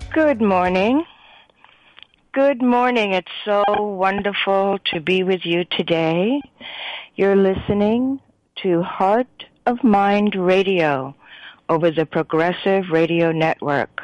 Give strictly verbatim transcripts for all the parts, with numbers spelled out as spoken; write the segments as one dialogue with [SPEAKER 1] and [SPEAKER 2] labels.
[SPEAKER 1] Good morning. Good morning. It's so wonderful to be with you today. You're listening to Heart of Mind Radio over the Progressive Radio Network,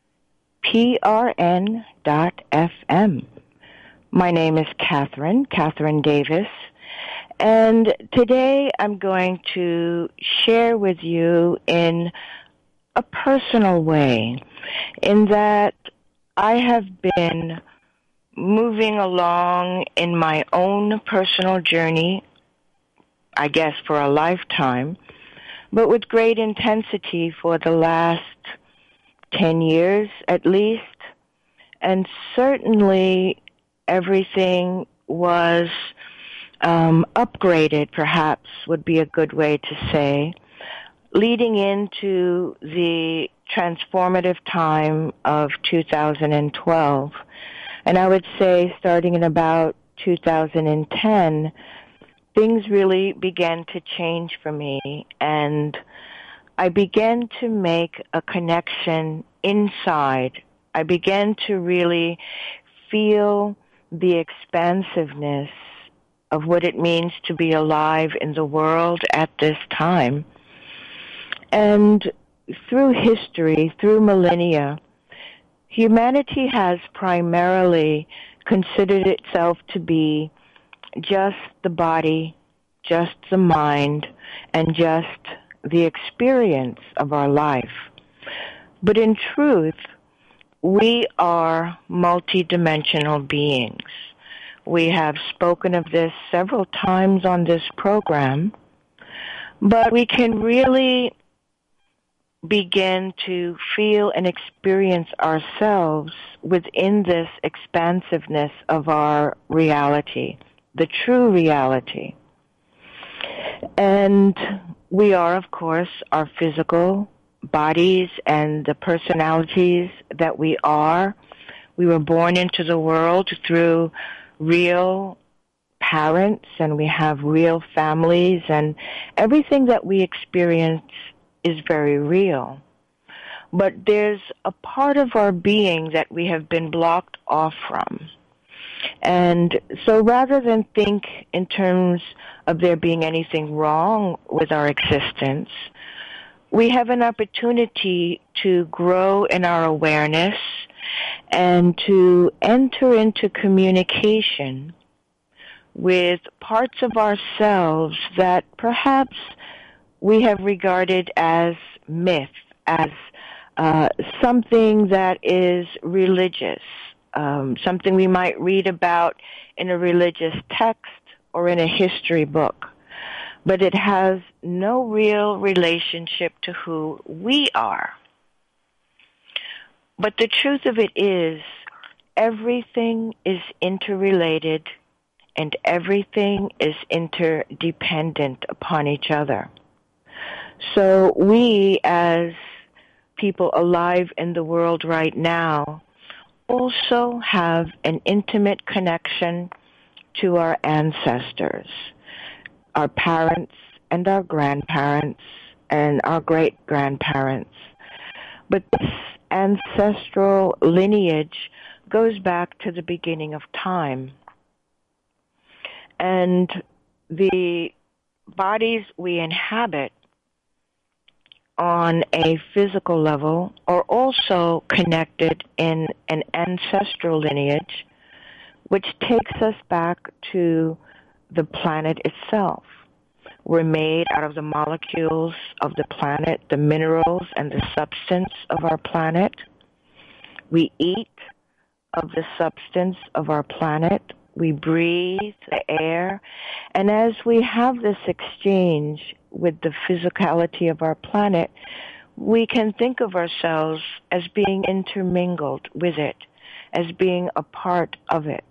[SPEAKER 1] P R N dot F M. My name is Catherine, Catherine Davis, and today I'm going to share with you in a personal way, in that I have been moving along in my own personal journey, I guess for a lifetime, but with great intensity for the last ten years at least, and certainly everything was um, upgraded, perhaps would be a good way to say, leading into the transformative time of two thousand twelve. And I would say starting in about two thousand ten, things really began to change for me, and I began to make a connection inside. I began to really feel the expansiveness of what it means to be alive in the world at this time. And through history, through millennia, humanity has primarily considered itself to be just the body, just the mind, and just the experience of our life. But in truth, we are multidimensional beings. We have spoken of this several times on this program, but we can really begin to feel and experience ourselves within this expansiveness of our reality, the true reality. And we are, of course, our physical bodies and the personalities that we are. We were born into the world through real parents, and we have real families, and everything that we experience is very real. But there's a part of our being that we have been blocked off from. And so rather than think in terms of there being anything wrong with our existence, we have an opportunity to grow in our awareness and to enter into communication with parts of ourselves that perhaps we have regarded as myth, as uh, something that is religious, um, something we might read about in a religious text or in a history book. But it has no real relationship to who we are. But the truth of it is, everything is interrelated and everything is interdependent upon each other. So we, as people alive in the world right now, also have an intimate connection to our ancestors, our parents and our grandparents and our great-grandparents. But this ancestral lineage goes back to the beginning of time. And the bodies we inhabit on a physical level are also connected in an ancestral lineage, which takes us back to the planet itself. We're made out of the molecules of the planet, the minerals and the substance of our planet. We eat of the substance of our planet. We breathe the air. And as we have this exchange with the physicality of our planet, we can think of ourselves as being intermingled with it, as being a part of it.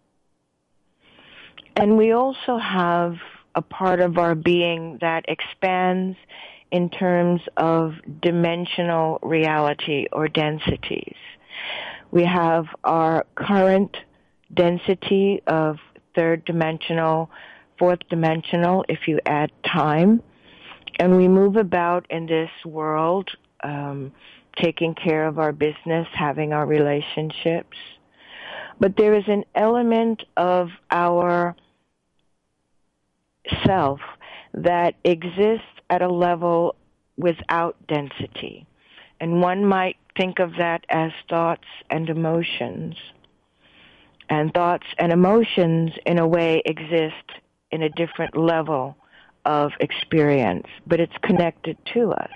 [SPEAKER 1] And we also have a part of our being that expands in terms of dimensional reality or densities. We have our current density of third dimensional, fourth dimensional, if you add time. And we move about in this world um, taking care of our business, having our relationships. But there is an element of our self that exists at a level without density. And one might think of that as thoughts and emotions. And thoughts and emotions, in a way, exist in a different level of experience, but it's connected to us.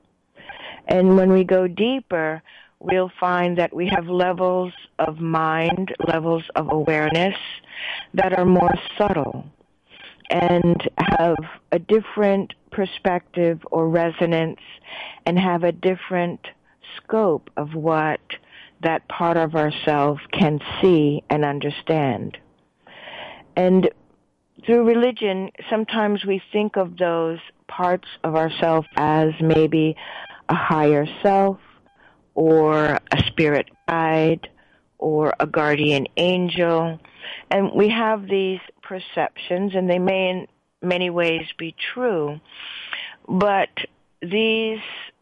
[SPEAKER 1] And when we go deeper, we'll find that we have levels of mind, levels of awareness that are more subtle and have a different perspective or resonance and have a different scope of what that part of ourselves can see and understand. And through religion, sometimes we think of those parts of ourselves as maybe a higher self or a spirit guide or a guardian angel. And we have these perceptions, and they may in many ways be true, but these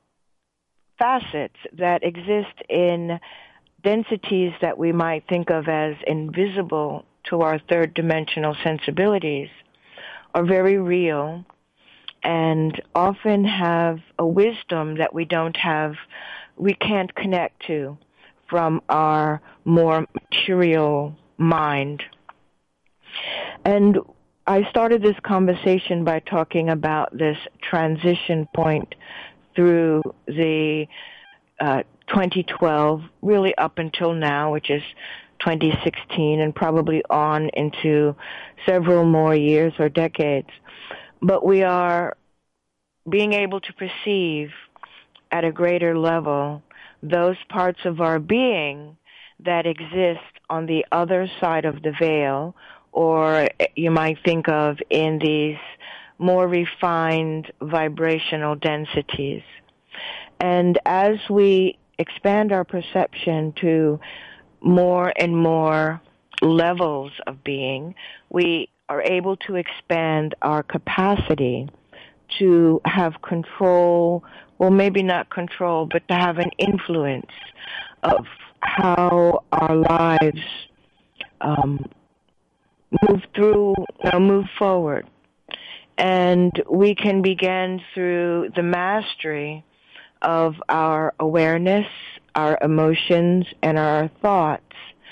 [SPEAKER 1] facets that exist in densities that we might think of as invisible to our third dimensional sensibilities are very real and often have a wisdom that we don't have, we can't connect to from our more material mind. And I started this conversation by talking about this transition point through the uh, twenty twelve, really up until now, which is twenty sixteen, and probably on into several more years or decades. But we are being able to perceive at a greater level those parts of our being that exist on the other side of the veil, or you might think of in these more refined vibrational densities. And as we expand our perception to more and more levels of being, we are able to expand our capacity to have control, well, maybe not control, but to have an influence of how our lives um, move through, you know, move forward. And we can begin through the mastery of our awareness, our emotions, and our thoughts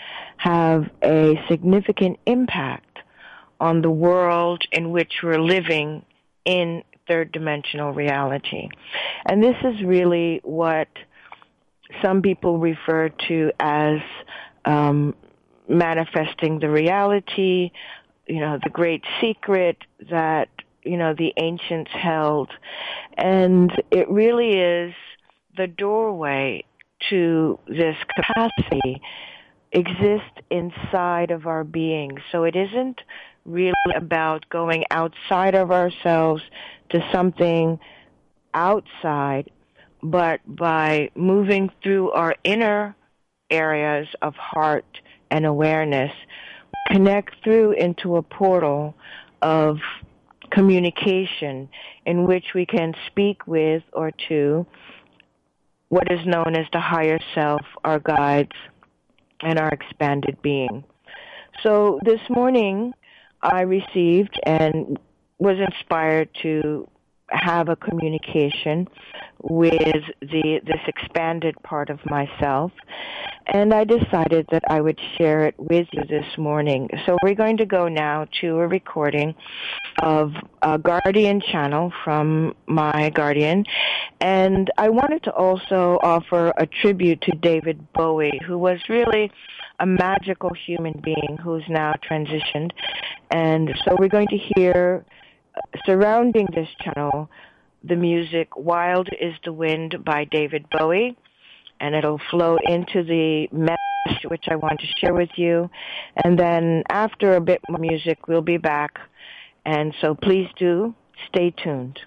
[SPEAKER 1] have a significant impact on the world in which we're living in third dimensional reality. And this is really what some people refer to as um, manifesting the reality, you know, the great secret that, you know, the ancients held. And it really is the doorway to this capacity exists inside of our being. So it isn't really about going outside of ourselves to something outside, but by moving through our inner areas of heart and awareness, connect through into a portal of communication in which we can speak with or to what is known as the higher self, our guides, and our expanded being. So this morning I received and was inspired to have a communication with the this expanded part of myself, and I decided that I would share it with you this morning. So we're going to go now to a recording of a guardian channel from my guardian, and I wanted to also offer a tribute to David Bowie, who was really a magical human being who's now transitioned. And so we're going to hear, surrounding this channel, the music Wild is the Wind by David Bowie, and it'll flow into the message which I want to share with you. And then after a bit more music, we'll be back. And so please do stay tuned.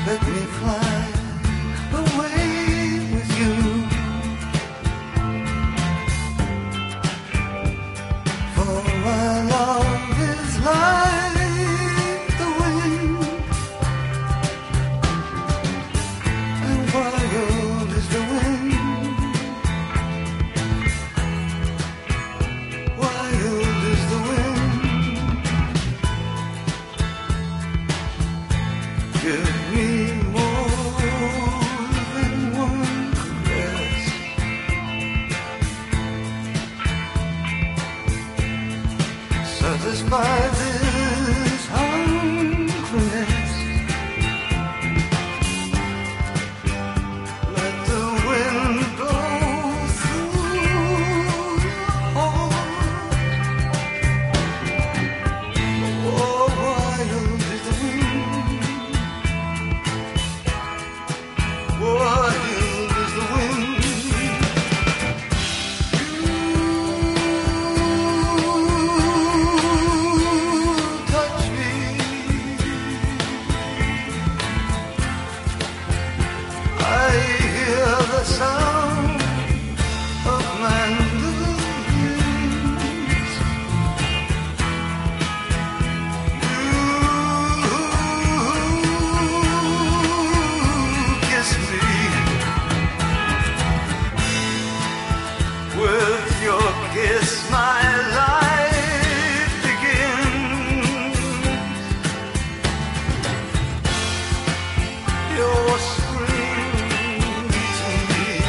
[SPEAKER 2] let me fly away with you. For our love is like the wind, and wild is the wind. Wild is the wind. Give me more than one caress. Satisfy this hungriness. Let the wind blow through your heart. Oh, wild is the wind. Wild is the wind. You touch me. I hear the sound of mandolins. You kiss me with your kiss. My life begins. Your spring to me,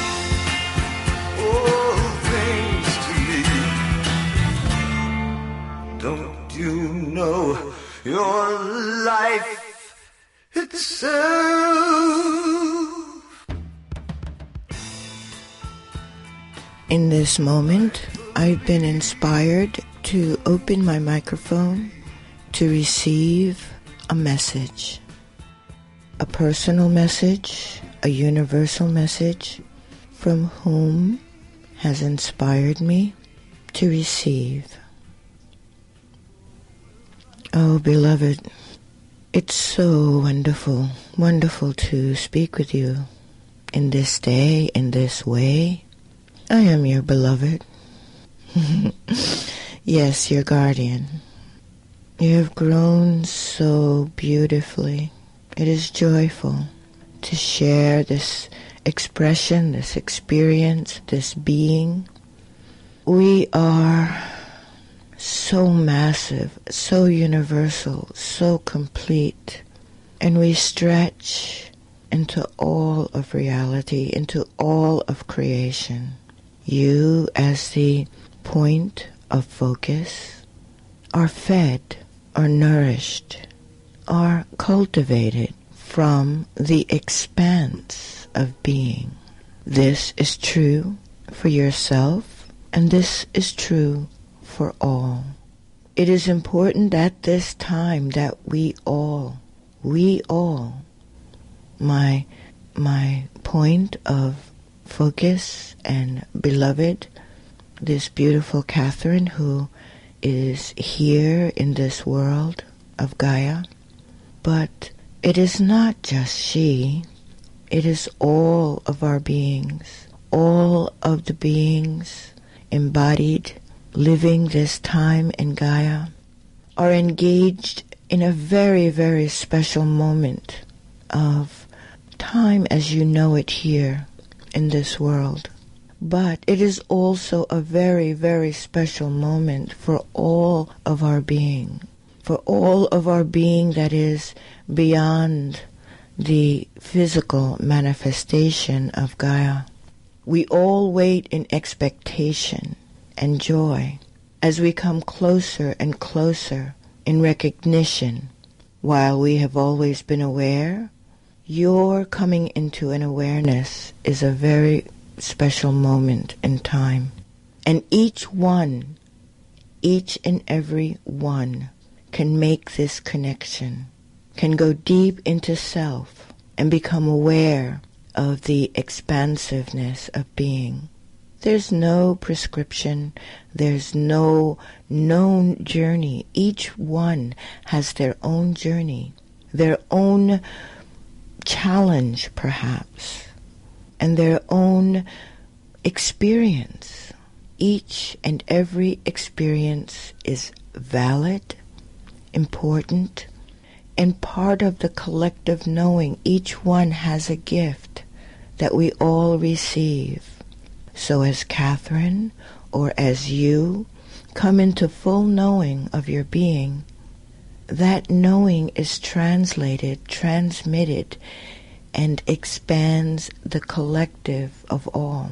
[SPEAKER 2] all things to me. Don't you know your life itself?
[SPEAKER 3] In this moment, I've been inspired to open my microphone to receive a message, a personal message, a universal message from whom has inspired me to receive. Oh, beloved, it's so wonderful, wonderful to speak with you in this day, in this way. I am your beloved. Yes, your guardian. You have grown so beautifully. It is joyful to share this expression, this experience, this being. We are so massive, so universal, so complete, and we stretch into all of reality, into all of creation. You, as the point of focus, are fed, are nourished, are cultivated from the expanse of being. This is true for yourself, and this is true for all. It is important at this time that we all, we all, my, my point of focus and beloved, this beautiful Catherine who is here in this world of Gaia. But it is not just she, it is all of our beings, all of the beings embodied, living this time in Gaia, are engaged in a very, very special moment of time as you know it here in this world. But it is also a very, very special moment for all of our being, for all of our being that is beyond the physical manifestation of Gaia. We all wait in expectation and joy as we come closer and closer in recognition. While we have always been aware, your coming into an awareness is a very special moment in time. And each one, each and every one can make this connection, can go deep into self and become aware of the expansiveness of being. There's no prescription, there's no known journey. Each one has their own journey, their own challenge, perhaps, and their own experience. Each and every experience is valid, important, and part of the collective knowing. Each one has a gift that we all receive. So as Catherine, or as you, come into full knowing of your being, that knowing is translated, transmitted, and expands the collective of all.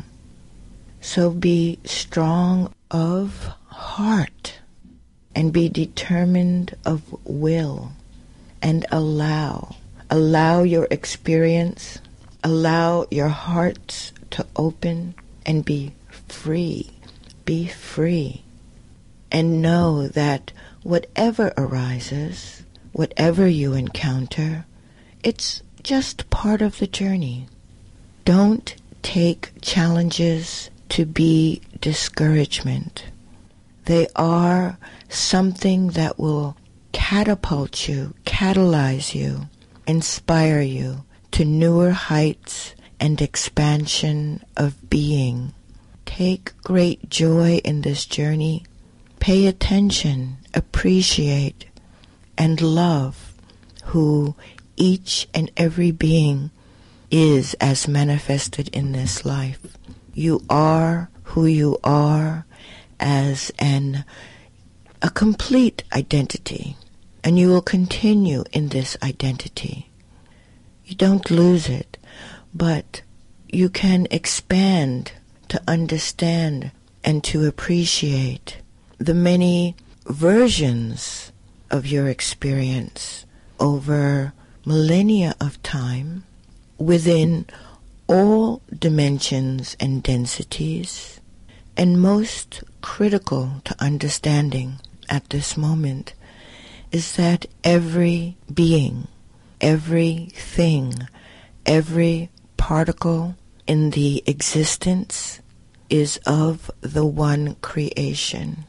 [SPEAKER 3] So be strong of heart and be determined of will and allow. Allow your experience, allow your hearts to open and be free. Be free. And know that whatever arises, whatever you encounter, it's just part of the journey. Don't take challenges to be discouragement. They are something that will catapult you, catalyze you, inspire you to newer heights and expansion of being. Take great joy in this journey. Pay attention, appreciate, and love who each and every being is as manifested in this life. You are who you are as an a complete identity, and you will continue in this identity. You don't lose it, but you can expand to understand and to appreciate the many versions of your experience over millennia of time within all dimensions and densities, and most critical to understanding at this moment is that every being, every thing, every particle in the existence is of the one creation.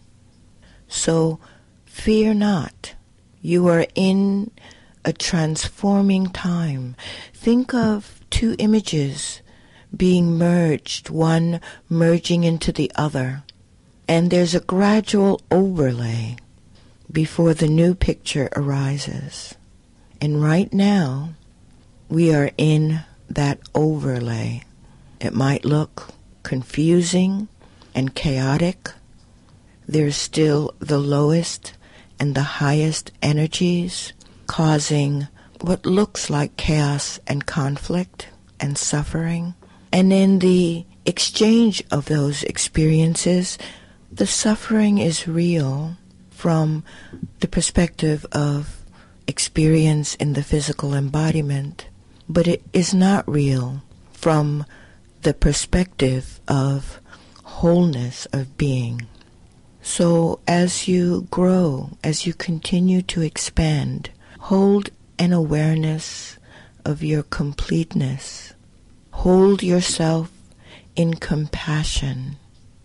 [SPEAKER 3] So fear not. You are in a transforming time. Think of two images being merged, one merging into the other, and there's a gradual overlay before the new picture arises. And right now, we are in that overlay. It might look confusing and chaotic. There's still the lowest and the highest energies causing what looks like chaos and conflict and suffering. And in the exchange of those experiences, the suffering is real from the perspective of experience in the physical embodiment, but it is not real from the perspective of wholeness of being. So as you grow, as you continue to expand, hold an awareness of your completeness. Hold yourself in compassion.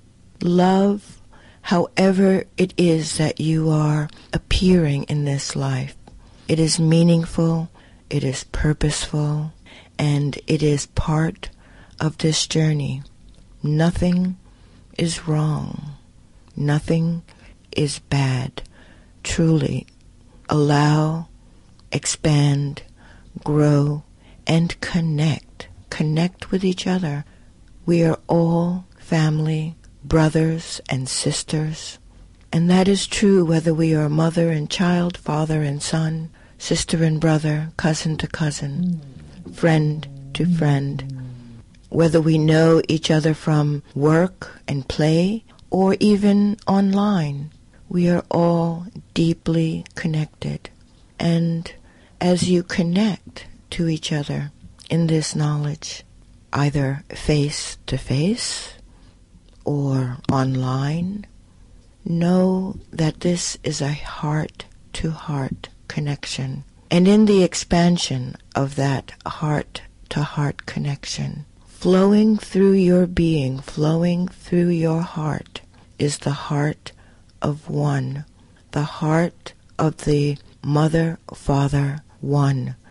[SPEAKER 3] Love however it is that you are appearing in this life. It is meaningful, it is purposeful, and it is part of this journey. Nothing is wrong. Nothing is bad. Truly, allow, expand, grow, and connect. Connect with each other. We are all family, brothers and sisters. And that is true whether we are mother and child, father and son, sister and brother, cousin to cousin, friend to friend. Whether we know each other from work and play or even online, we are all deeply connected. And as you connect to each other in this knowledge, either face to face or online, know that this is a heart-to-heart connection. And in the expansion of that heart-to-heart connection, flowing through your being, flowing through your heart, is the heart of one, the heart of the Mother, Father, one,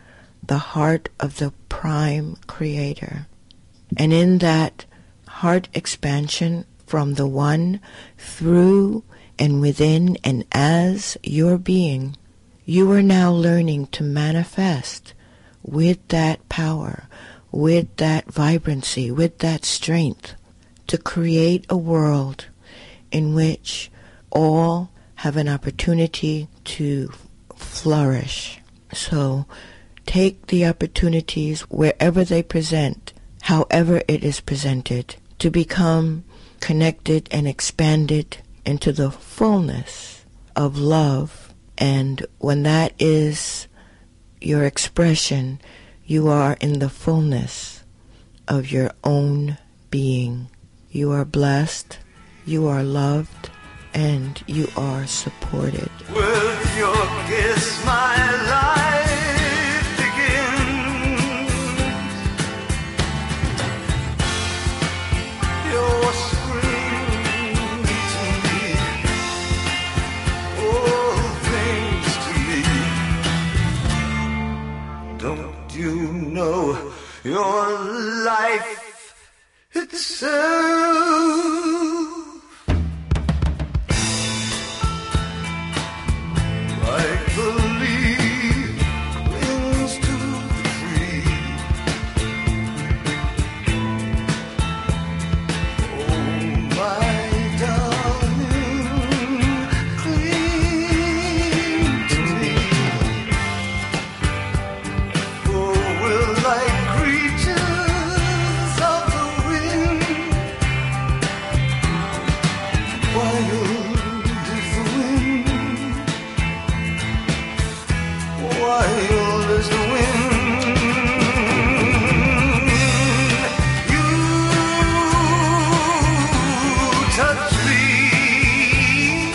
[SPEAKER 3] the heart of the Prime Creator. And in that heart expansion from the One through and within and as your being, you are now learning to manifest with that power, with that vibrancy, with that strength, to create a world in which all have an opportunity to flourish. So take the opportunities wherever they present, however it is presented, to become connected and expanded into the fullness of love. And when that is your expression, you are in the fullness of your own being. You are blessed, you are loved, and you are supported.
[SPEAKER 2] With your kiss, my life begins. Your scream to me, all things to me. Don't you know your life itself? Like the leaf clings to the tree. Oh, my darling, cling to me. For we're like creatures of the wind. Wild is the wind. Wild as the wind, you touch me.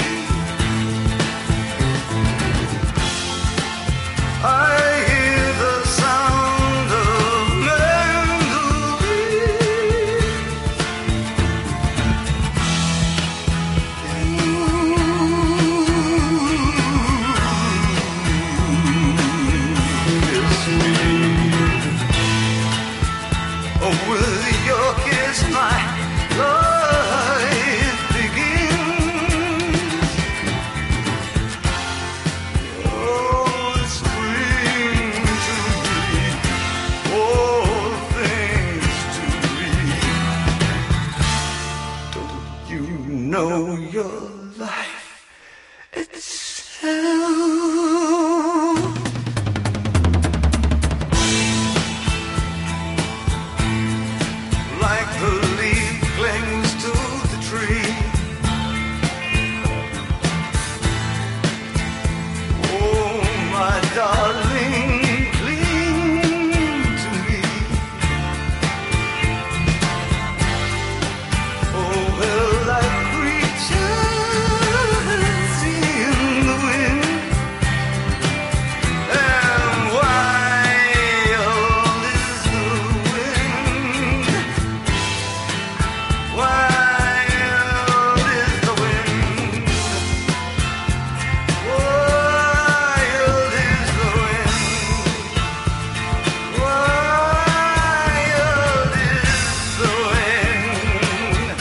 [SPEAKER 2] I hear the sound of mandolin. With your kiss, my life begins. Oh, spring to me, all things to me. Don't you know your life itself? Like the leaf clings to the tree. Oh, my darling, cling to me. Oh, we're like creatures in the wind. And wild is the wind. Wild is the wind. Wild is the wind. Wild is the wind.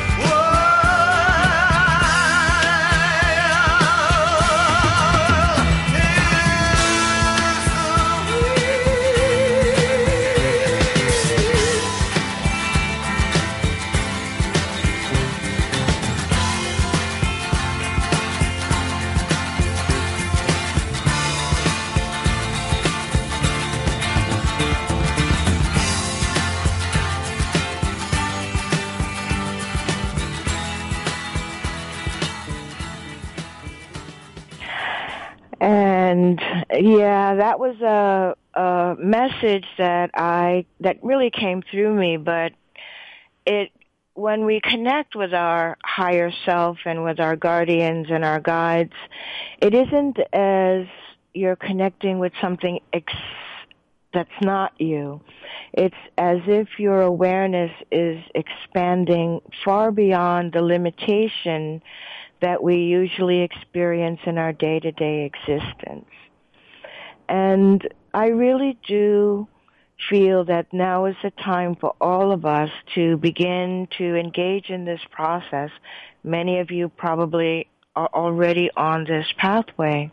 [SPEAKER 1] And yeah, that was a, a message that I that really came through me. But it when we connect with our higher self and with our guardians and our guides, it isn't as you're connecting with something ex- that's not you. It's as if your awareness is expanding far beyond the limitation that we usually experience in our day-to-day existence. And I really do feel that now is the time for all of us to begin to engage in this process. Many of you probably are already on this pathway,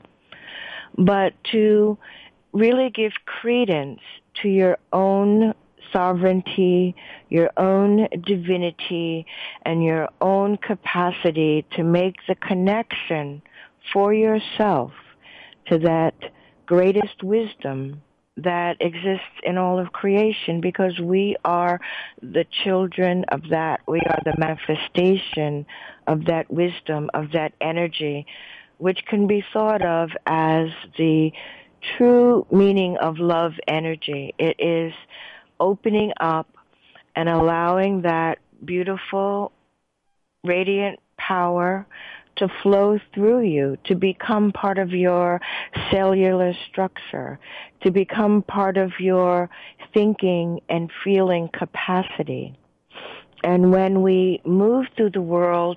[SPEAKER 1] but to really give credence to your own sovereignty, your own divinity, and your own capacity to make the connection for yourself to that greatest wisdom that exists in all of creation, because we are the children of that. We are the manifestation of that wisdom, of that energy, which can be thought of as the true meaning of love energy. It is opening up and allowing that beautiful, radiant power to flow through you, to become part of your cellular structure, to become part of your thinking and feeling capacity. And when we move through the world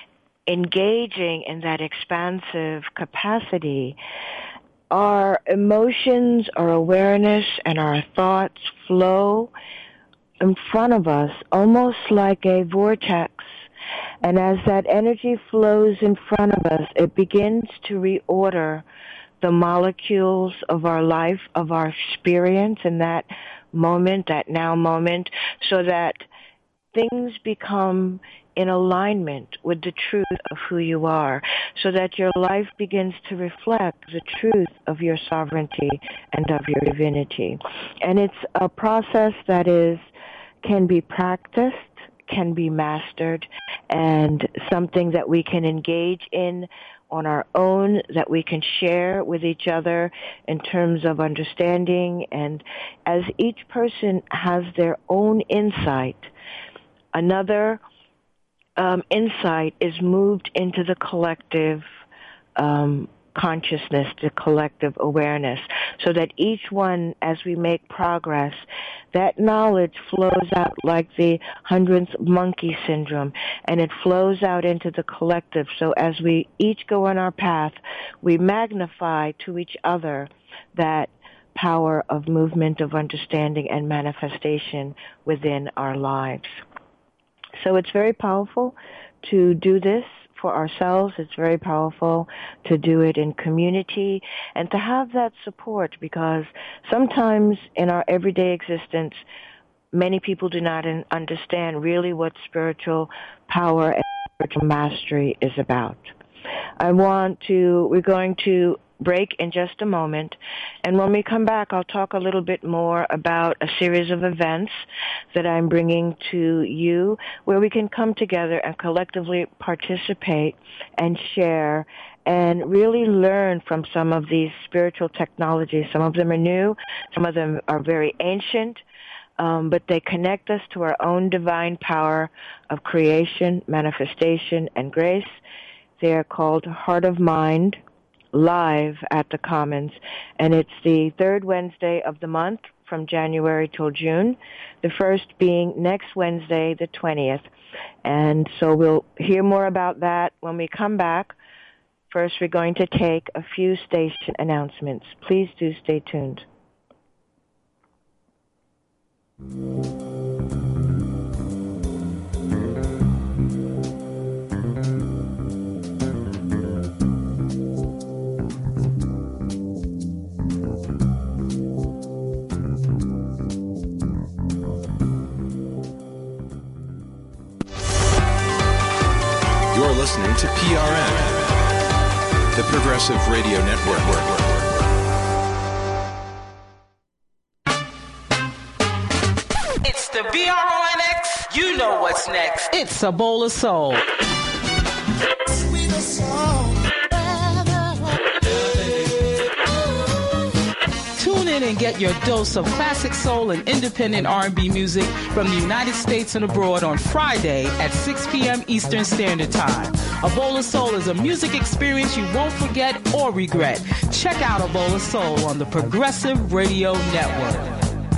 [SPEAKER 1] engaging in that expansive capacity, our emotions, our awareness, and our thoughts flow in front of us almost like a vortex. And as that energy flows in front of us, it begins to reorder the molecules of our life, of our experience in that moment, that now moment, so that things become in alignment with the truth of who you are, so that your life begins to reflect the truth of your sovereignty and of your divinity. And it's a process that is can be practiced, can be mastered, and something that we can engage in on our own, that we can share with each other in terms of understanding. And as each person has their own insight, another um, insight is moved into the collective um, consciousness, the collective awareness, so that each one, as we make progress, that knowledge flows out like the hundredth monkey syndrome, and it flows out into the collective. So as we each go on our path, we magnify to each other that power of movement, of understanding and manifestation within our lives. So it's very powerful to do this for ourselves. It's very powerful to do it in community and to have that support, because sometimes in our everyday existence, many people do not understand really what spiritual power and spiritual mastery is about. I want to, we're going to break in just a moment, and when we come back, I'll talk a little bit more about a series of events that I'm bringing to you where we can come together and collectively participate and share and really learn from some of these spiritual technologies. Some of them are new, some of them are very ancient, um, but they connect us to our own divine power of creation, manifestation, and grace. They are called Heart of Mind Live at the Commons, and it's the third Wednesday of the month from January till June, the first being next Wednesday, the twentieth. And so we'll hear more about that when we come back. First, we're going to take a few station announcements. Please do stay tuned.
[SPEAKER 4] You're listening to P R N, the Progressive Radio Network.
[SPEAKER 5] It's the B R O N X. You know what's next. It's a bowl of soul.
[SPEAKER 6] Sweet soul.
[SPEAKER 5] Tune in and get your dose of classic soul and independent R and B music from the United States and abroad on Friday at six p.m. Eastern Standard Time. A Bowl of Soul is a music experience you won't forget or regret. Check out A Bowl of Soul on the Progressive Radio Network.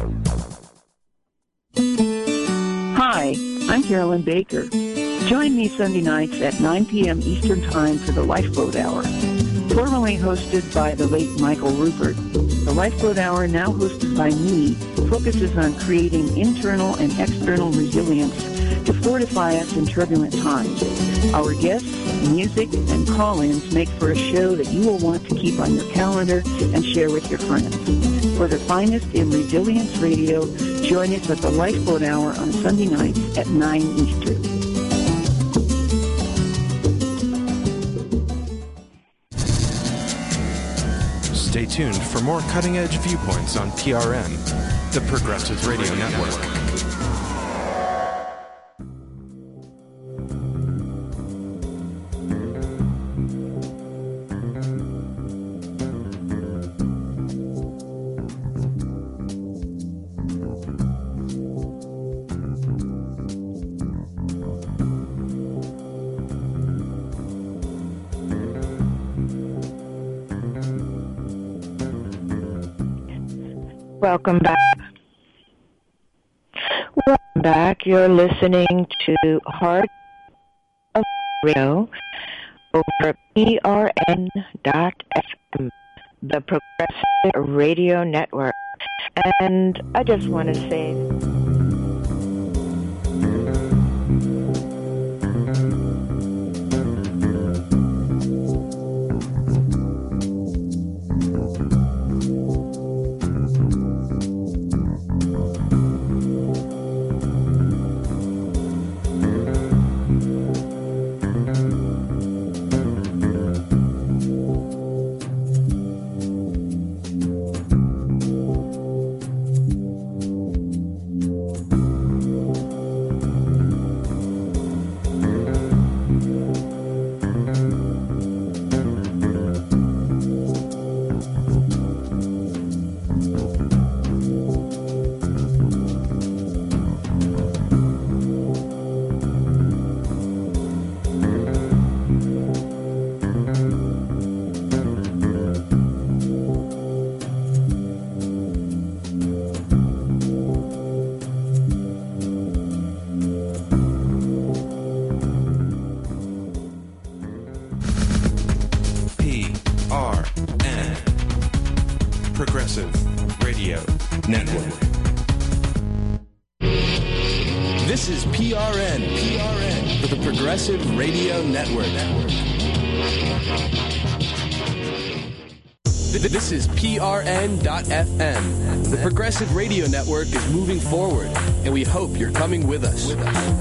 [SPEAKER 7] Hi, I'm Carolyn Baker. Join me Sunday nights at nine p.m. Eastern Time for the Lifeboat Hour. Formerly hosted by the late Michael Rupert, the Lifeboat Hour, now hosted by me, focuses on creating internal and external resilience to fortify us in turbulent times. Our guests, music, and call-ins make for a show that you will want to keep on your calendar and share with your friends. For the finest in resilience radio, join us at the Lifeboat Hour on Sunday nights at nine Eastern.
[SPEAKER 4] Stay tuned for more cutting-edge viewpoints on P R N, the Progressive Radio Network.
[SPEAKER 1] Welcome back. Welcome back. You're listening to Heart of Radio over P R N dot F M, the Progressive Radio Network. And I just want to say...
[SPEAKER 6] Radio Network. This is P R N dot F M. The Progressive Radio Network is moving forward, and we hope you're coming with us.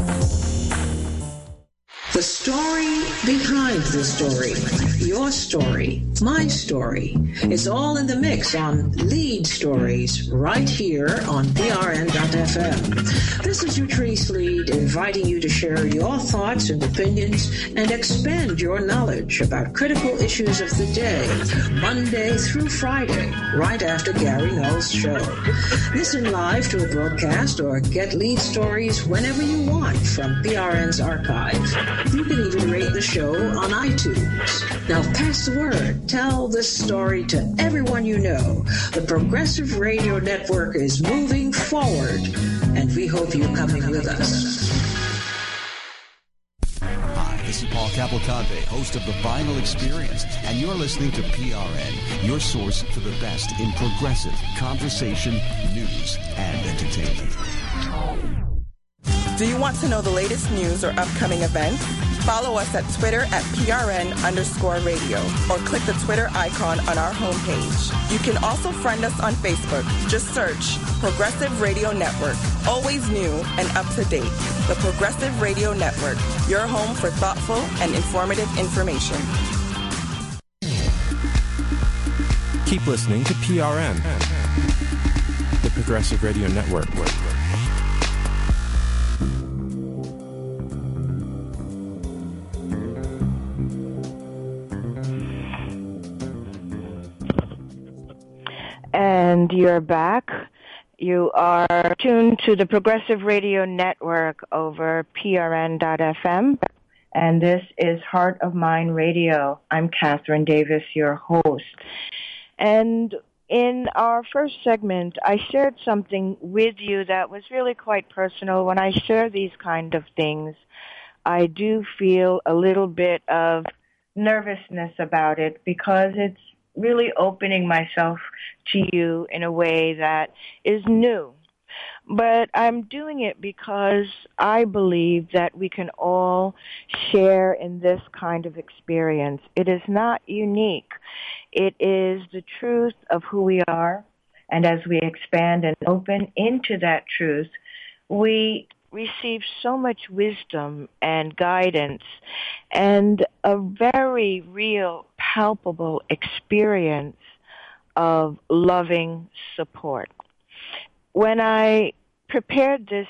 [SPEAKER 8] The story behind the story, your story, my story, is all in the mix on Lead Stories right here on P R N dot F M. This is your Trace Lead inviting you to share your thoughts and opinions and expand your knowledge about critical issues of the day, Monday through Friday, right after Gary Null's show. Listen live to a broadcast or get Lead Stories whenever you want from P R N's archive. You can even rate the show on iTunes. Now pass the word. Tell this story to everyone you know. The Progressive Radio Network is moving forward, and we hope you're coming with us.
[SPEAKER 9] Hi, this is Paul Cavalcante, host of The Vinyl Experience, and you're listening to P R N, your source for the best in progressive conversation, news, and entertainment.
[SPEAKER 10] Do you want to know the latest news or upcoming events? Follow us at Twitter at PRN underscore radio or click the Twitter icon on our homepage. You can also friend us on Facebook. Just search Progressive Radio Network. Always new and up to date. The Progressive Radio Network, your home for thoughtful and informative information.
[SPEAKER 4] Keep listening to P R N, the Progressive Radio Network.
[SPEAKER 1] And you're back. You are tuned to the Progressive Radio Network over P R N dot F M. And this is Heart of Mind Radio. I'm Catherine Davis, your host. And in our first segment, I shared something with you that was really quite personal. When I share these kind of things, I do feel a little bit of nervousness about it because it's really opening myself to you in a way that is new. But I'm doing it because I believe that we can all share in this kind of experience. It is not unique. It is the truth of who we are. And as we expand and open into that truth, we receive so much wisdom and guidance and a very real, palpable experience of loving support. When I prepared this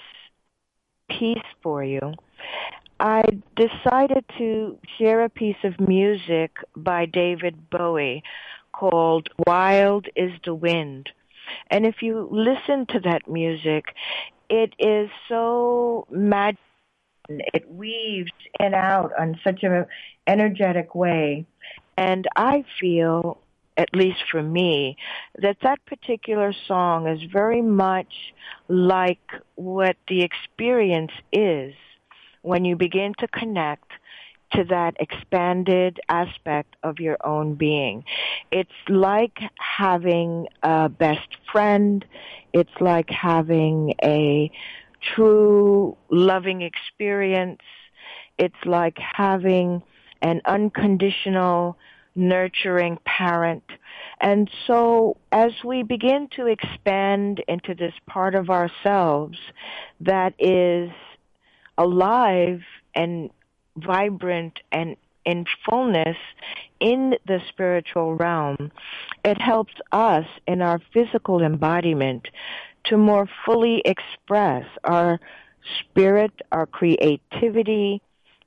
[SPEAKER 1] piece for you, I decided to share a piece of music by David Bowie called Wild is the Wind. And if you listen to that music, it is so magical. It weaves in and out on such an energetic way. And I feel, at least for me, that that particular song is very much like what the experience is when you begin to connect to that expanded aspect of your own being. It's like having a best friend. It's like having a true loving experience. It's like having an unconditional nurturing parent. And so as we begin to expand into this part of ourselves that is alive and vibrant and in fullness in the spiritual realm, it helps us in our physical embodiment to more fully express our spirit, our creativity,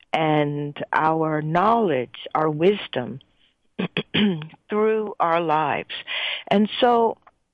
[SPEAKER 1] and our knowledge, our wisdom through our lives. And so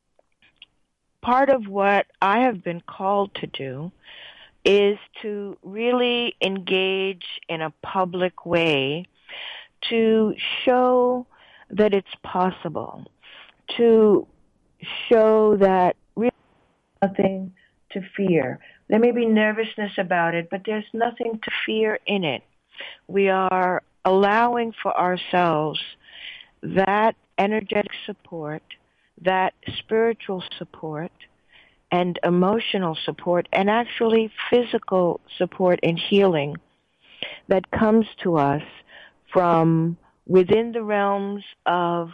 [SPEAKER 1] part of what I have been called to do is to really engage in a public way to show that it's possible, to show that really nothing to fear. There may be nervousness about it, but there's nothing to fear in it. We are allowing for ourselves that energetic support, that spiritual support, and emotional support, and actually physical support and healing that comes to us from within the realms of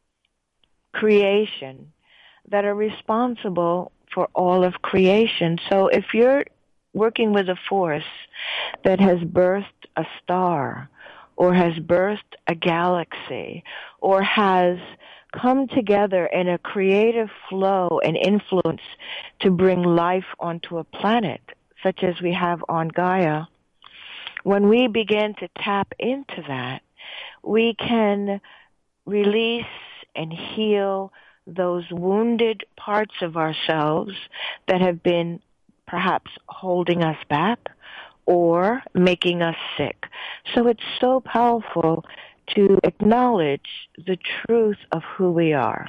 [SPEAKER 1] creation that are responsible for all of creation. So if you're working with a force that has birthed a star, or has birthed a galaxy, or has come together in a creative flow and influence to bring life onto a planet, such as we have on Gaia, when we begin to tap into that, we can release and heal those wounded parts of ourselves that have been perhaps holding us back or making us sick. So it's so powerful to acknowledge the truth of who we are.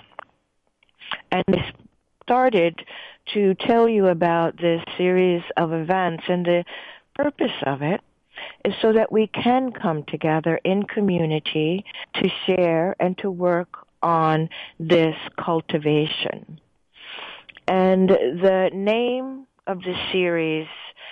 [SPEAKER 1] And I started to tell you about this series of events, and the purpose of it is so that we can come together in community to share and to work on this cultivation. And the name of the series,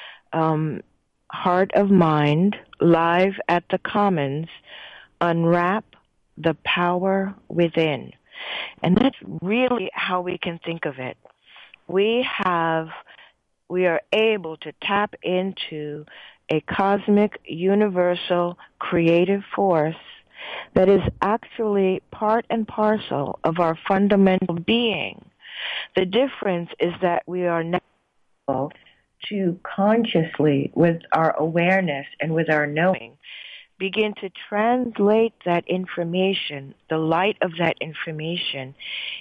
[SPEAKER 1] um, Heart of Mind, Live at the Commons, Unwrap the Power Within. And that's really how we can think of it. We have, we are able to tap into a cosmic, universal, creative force that is actually part and parcel of our fundamental being. The difference is that we are now able to consciously, with our awareness and with our knowing, begin to translate that information, the light of that information,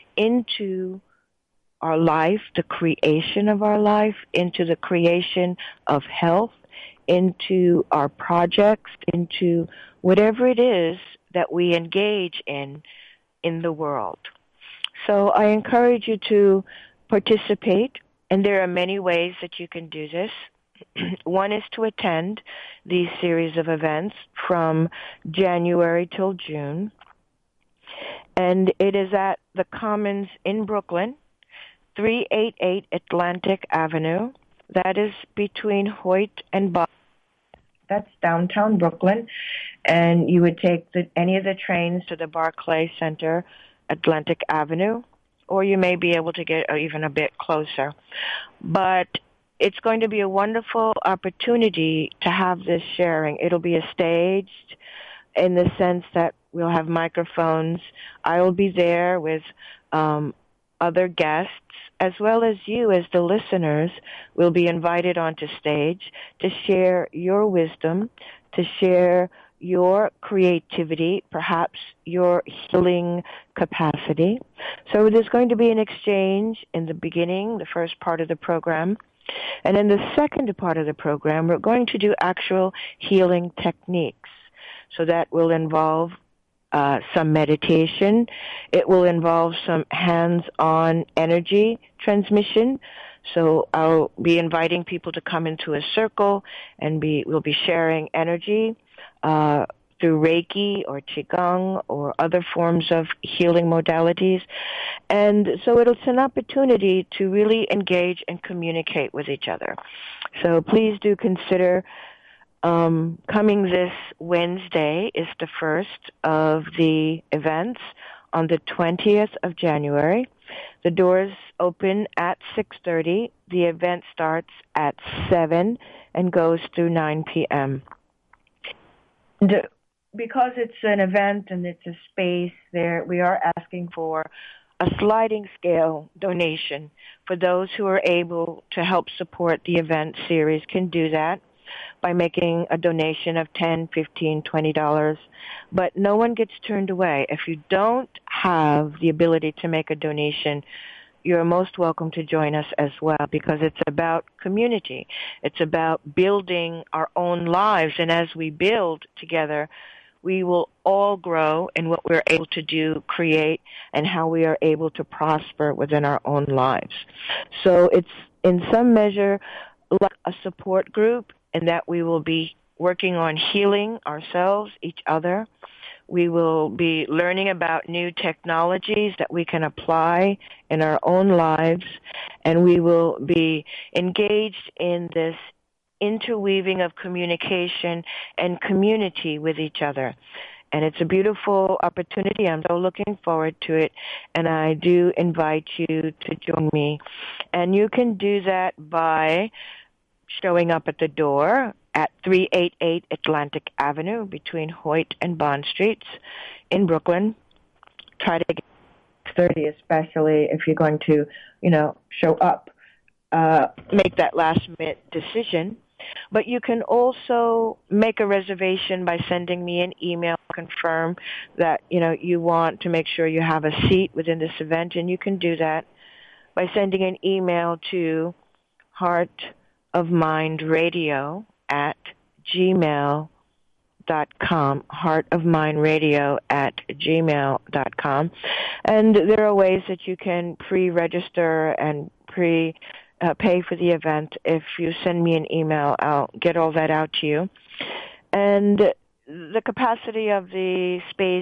[SPEAKER 1] into our life, the creation of our life, into the creation of health, into our projects, into whatever it is that we engage in in the world. So I encourage you to participate, and there are many ways that you can do this. One is to attend these series of events from January till June. And it is at the Commons in Brooklyn, three eighty-eight Atlantic Avenue. That is between Hoyt and Bond. That's downtown Brooklyn. And you would take the, any of the trains to the Barclay Center, Atlantic Avenue, or you may be able to get even a bit closer. But it's going to be a wonderful opportunity to have this sharing. It'll be a staged in the sense that we'll have microphones. I will be there with um, other guests, as well as you as the listeners will be invited onto stage to share your wisdom, to share your creativity, perhaps your healing capacity. So there's going to be an exchange in the beginning, the first part of the program. And in the second part of the program, we're going to do actual healing techniques. So that will involve uh, some meditation. It will involve some hands-on energy transmission. So I'll be inviting people to come into a circle, and be we'll be sharing energy uh, through Reiki or Qigong or other forms of healing modalities. And so it's an opportunity to really engage and communicate with each other. So please do consider um, coming this Wednesday is the first of the events on the twentieth of January. The doors open at six thirty. The event starts at seven and goes through nine p.m. The, because it's an event and it's a space there, we are asking for a sliding scale donation. For those who are able to help support the event series can do that by making a donation of ten dollars, fifteen dollars, twenty dollars. But no one gets turned away. If you don't have the ability to make a donation, you're most welcome to join us as well, because it's about community. It's about building our own lives. And as we build together, we will all grow in what we're able to do, create, and how we are able to prosper within our own lives. So it's in some measure like a support group, in that we will be working on healing ourselves, each other. We will be learning about new technologies that we can apply in our own lives, and we will be engaged in this interweaving of communication and community with each other. And it's a beautiful opportunity. I'm so looking forward to it, and I do invite you to join me. And you can do that by showing up at the door at three eighty-eight Atlantic Avenue between Hoyt and Bond Streets in Brooklyn. Try to get thirty, especially if you're going to, you know, show up, uh, make that last minute decision. But you can also make a reservation by sending me an email, confirm that, you know, you want to make sure you have a seat within this event, and you can do that by sending an email to Heart of Mind Radio at gmail dot com, Heart of Mind Radio at gmail dot com. And there are ways that you can pre-register and pre uh, pay for the event. If you send me an email, I'll get all that out to you. And the capacity of the space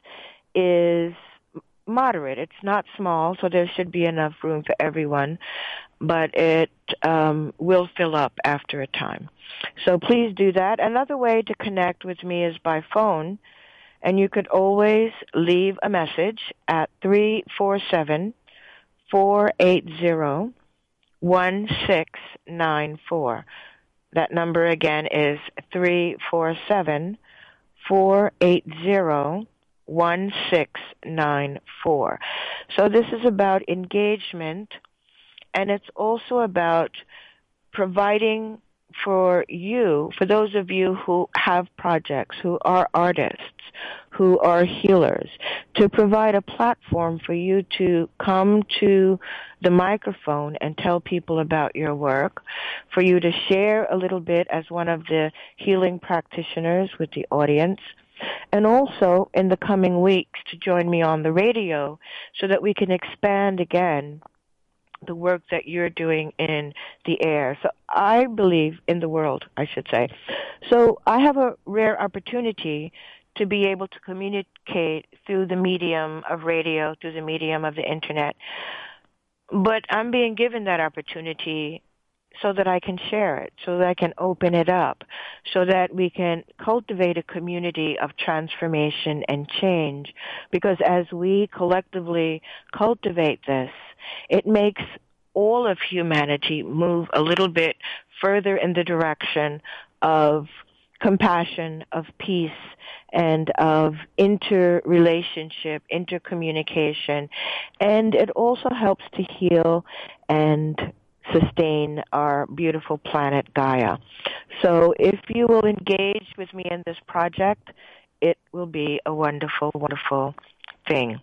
[SPEAKER 1] is moderate. It's not small, so there should be enough room for everyone, but it um, will fill up after a time. So please do that. Another way to connect with me is by phone, and you could always leave a message at three four seven, four eight zero, one six nine four. That number again is three four seven, four eight zero, one six nine four. So this is about engagement, and it's also about providing for you, for those of you who have projects, who are artists, who are healers, to provide a platform for you to come to the microphone and tell people about your work, for you to share a little bit as one of the healing practitioners with the audience, and also in the coming weeks to join me on the radio so that we can expand again the work that you're doing in the air. So I believe in the world, I should say. So I have a rare opportunity to be able to communicate through the medium of radio, through the medium of the internet. But I'm being given that opportunity so that I can share it, so that I can open it up, so that we can cultivate a community of transformation and change. Because as we collectively cultivate this, it makes all of humanity move a little bit further in the direction of compassion, of peace, and of interrelationship, intercommunication. And it also helps to heal and sustain our beautiful planet Gaia. So if you will engage with me in this project, it will be a wonderful, wonderful thing.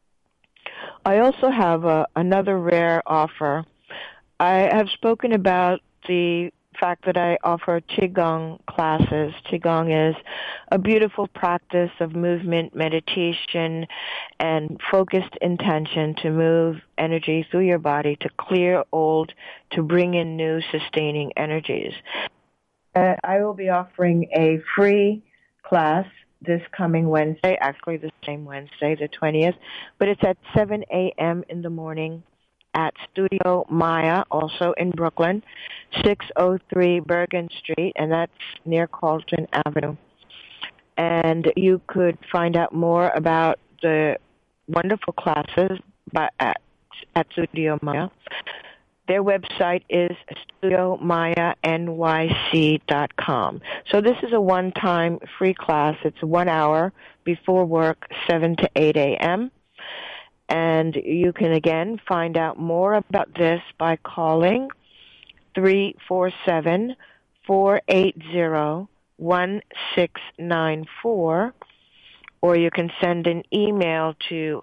[SPEAKER 1] I also have a, another rare offer. I have spoken about the fact that I offer Qigong classes. Qigong is a beautiful practice of movement, meditation, and focused intention to move energy through your body, to clear old, to bring in new sustaining energies. Uh, I will be offering a free class this coming Wednesday, actually the same Wednesday, the twentieth, but it's at seven a.m. in the morning at Studio Maya, also in Brooklyn, six oh three Bergen Street, and that's near Carlton Avenue. And you could find out more about the wonderful classes by, at, at Studio Maya. Their website is studio maya n y c dot com. So this is a one-time free class. It's one hour before work, seven to eight a.m., and you can, again, find out more about this by calling three four seven, four eight zero, one six nine four, or you can send an email to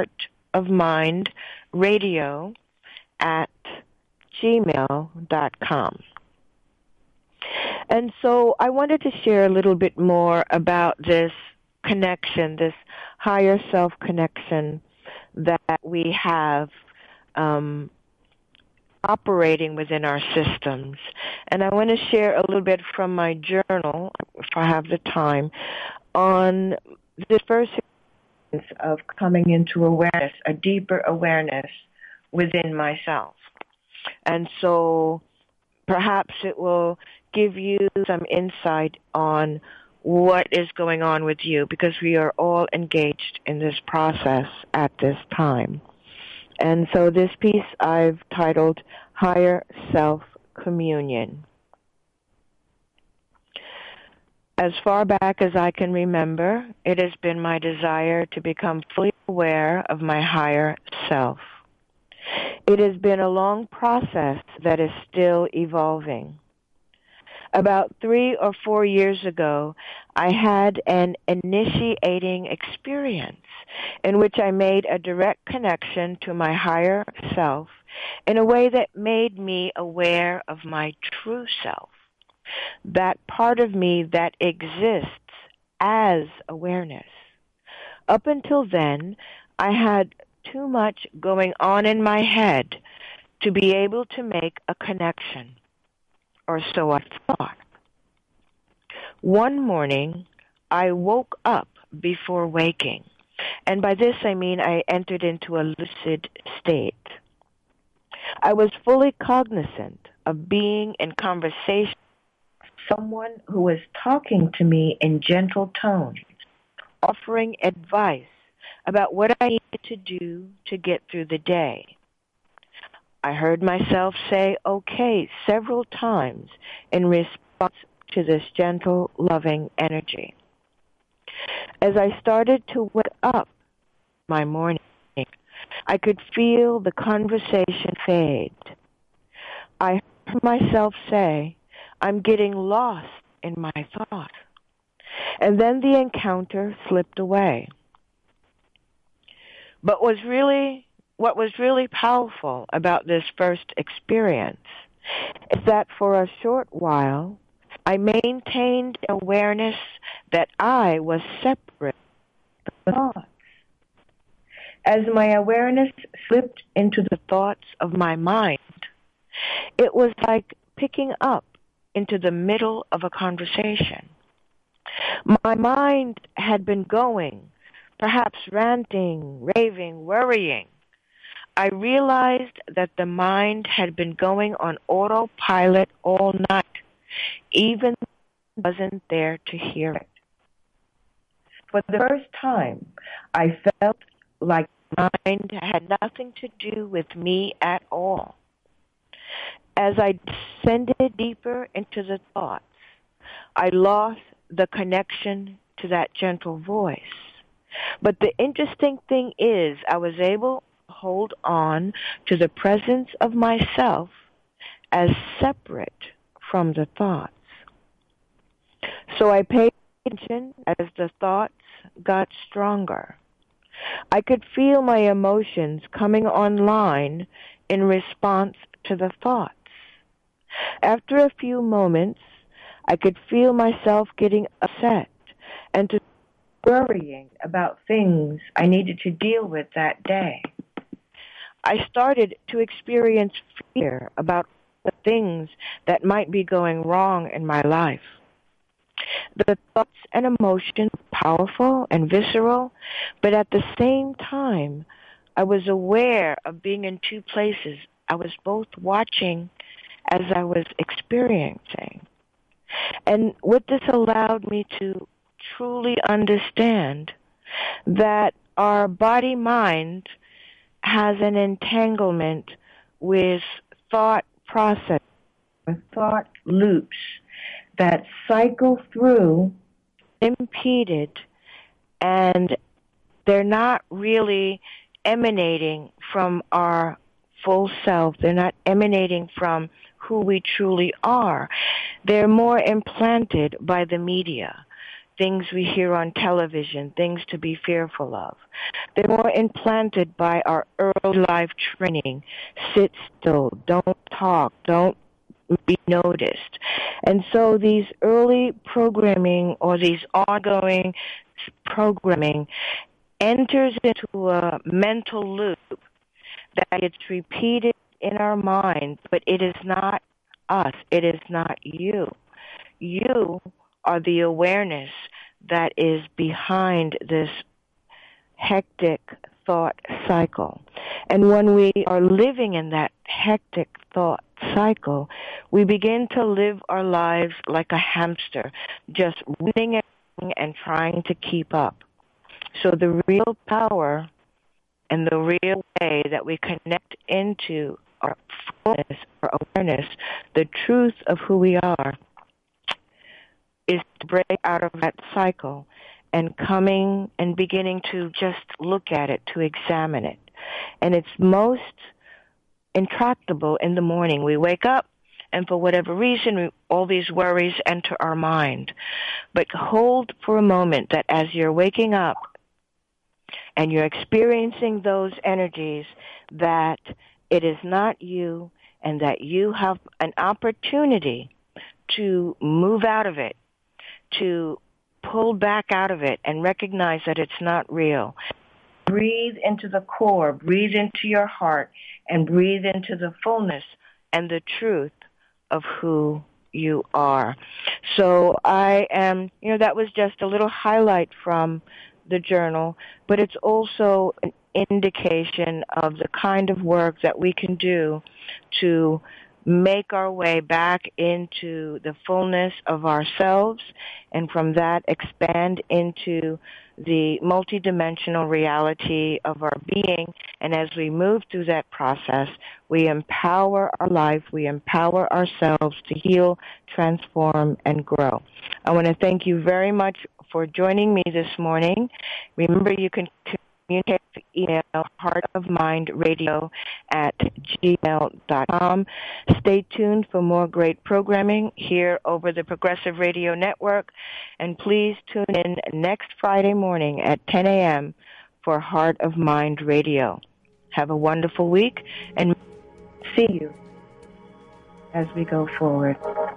[SPEAKER 1] heartofmindradio at gmail dot com. And so I wanted to share a little bit more about this connection, this higher self connection that we have um, operating within our systems. And I want to share a little bit from my journal, if I have the time, on the first experience of coming into awareness, a deeper awareness within myself. And so perhaps it will give you some insight on what is going on with you, because we are all engaged in this process at this time. And so this piece I've titled Higher Self Communion. As far back as I can remember, it has been my desire to become fully aware of my higher self. It has been a long process that is still evolving. About three or four years ago, I had an initiating experience in which I made a direct connection to my higher self in a way that made me aware of my true self, that part of me that exists as awareness. Up until then, I had too much going on in my head to be able to make a connection, or so I thought. One morning, I woke up before waking, and by this I mean I entered into a lucid state. I was fully cognizant of being in conversation with someone who was talking to me in gentle tones, offering advice about what I needed to do to get through the day. I heard myself say okay several times in response to this gentle, loving energy. As I started to wake up my morning, I could feel the conversation fade. I heard myself say, I'm getting lost in my thought. And then the encounter slipped away. But was really, what was really powerful about this first experience is that for a short while, I maintained awareness that I was separate from thoughts. As my awareness slipped into the thoughts of my mind, it was like picking up into the middle of a conversation. My mind had been going, perhaps ranting, raving, worrying. I realized that the mind had been going on autopilot all night, even though I wasn't there to hear it. For the first time, I felt like my mind had nothing to do with me at all. As I descended deeper into the thoughts, I lost the connection to that gentle voice. But the interesting thing is, I was able to hold on to the presence of myself as separate from the thoughts. So I paid attention as the thoughts got stronger. I could feel my emotions coming online in response to the thoughts. After a few moments, I could feel myself getting upset and to worrying about things I needed to deal with that day. I started to experience fear about the things that might be going wrong in my life. The thoughts and emotions were powerful and visceral, but at the same time, I was aware of being in two places. I was both watching as I was experiencing. And what this allowed me to truly understand that our body-mind has an entanglement with thought process, with thought loops that cycle through impeded, and they're not really emanating from our full self. They're not emanating from who we truly are. They're more implanted by the media, things we hear on television, things to be fearful of. They're more implanted by our early life training. Sit still, don't talk, don't be noticed. And so these early programming or these ongoing programming enters into a mental loop that gets repeated in our mind, but it is not us. It is not you. You are the awareness that is behind this hectic thought cycle. And when we are living in that hectic thought cycle, we begin to live our lives like a hamster, just running and trying to keep up. So the real power and the real way that we connect into our fullness, our awareness, the truth of who we are, is to break out of that cycle and coming and beginning to just look at it, to examine it. And it's most intractable in the morning. We wake up, and for whatever reason, we, all these worries enter our mind. But hold for a moment that as you're waking up and you're experiencing those energies, that it is not you, and that you have an opportunity to move out of it, to pull back out of it and recognize that it's not real. Breathe into the core, breathe into your heart, and breathe into the fullness and the truth of who you are. So I am, you know, that was just a little highlight from the journal, but it's also an indication of the kind of work that we can do to make our way back into the fullness of ourselves, and from that expand into the multidimensional reality of our being. And as we move through that process, we empower our life, we empower ourselves to heal, transform, and grow. I want to thank you very much for joining me this morning. Remember, you can communicate via email, heartofmindradio at gmail dot com. Stay tuned for more great programming here over the Progressive Radio Network. And please tune in next Friday morning at ten a.m. for Heart of Mind Radio. Have a wonderful week, and see you as we go forward.